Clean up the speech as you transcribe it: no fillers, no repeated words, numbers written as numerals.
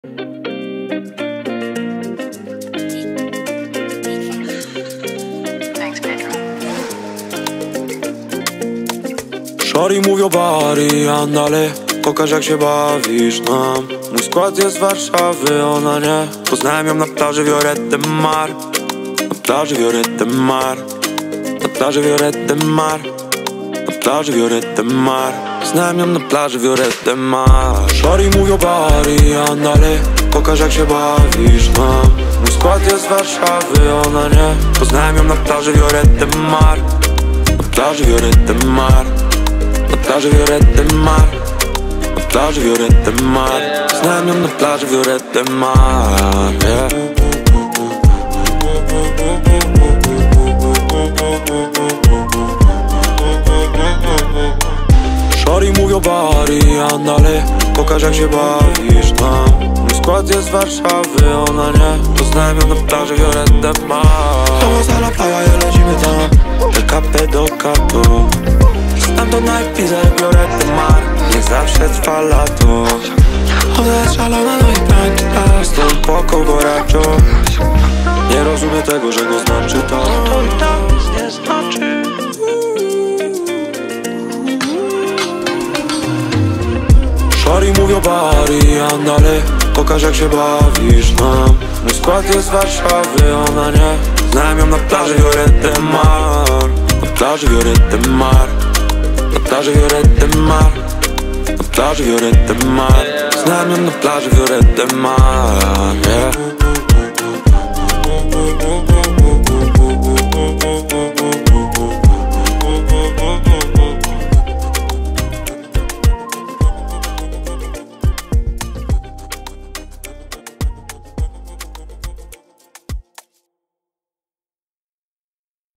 Shorty mówią Bari, andale, pokaż jak się bawisz nam. Mój skład jest z Warszawy, ona nie. Poznałem ją na plaży Lloret de Mar. Na plaży Lloret de Mar. Na plaży Lloret de Mar. Na plaży Lloret de Mar. Poznałem ją na plaży Lloret de Mar. Shorty mówią Bari, andale, pokaż jak się bawisz nam. Mój skład jest z Warszawy, ona nie. Poznałem ją na plaży Lloret de Mar. Na plaży Lloret de Mar. Na plaży Lloret de Mar. Na plaży Lloret de Mar. Znam ją na plaży Lloret de Mar, yeah. Shorty mówią Bari, andale, pokaż jak się bawisz nam. Mój skład jest z Warszawy, ona nie. Poznałem ją na plaży Lloret de Mar. Vamos a la playa y lecimy tam, del Cape do Cato. Stamtąd na Ibiza jak Lloret de Mar. Niech zawsze trwa lato. Ona jest szalona, no i tańczy raz. Stąd poko borracho. Nie rozumie tego, że go znaczy to. To i tak nic nie znaczy. Shorty mówią Bari, andale, pokaż jak się bawisz nam. Mój skład jest z Warszawy, ona nie. Znam ją na plaży Lloret de Mar. Na plaży Lloret de Mar. Na plaży Lloret de Mar. Na plaży Lloret de Mar. Znam ją na plaży Lloret de Mar, yeah.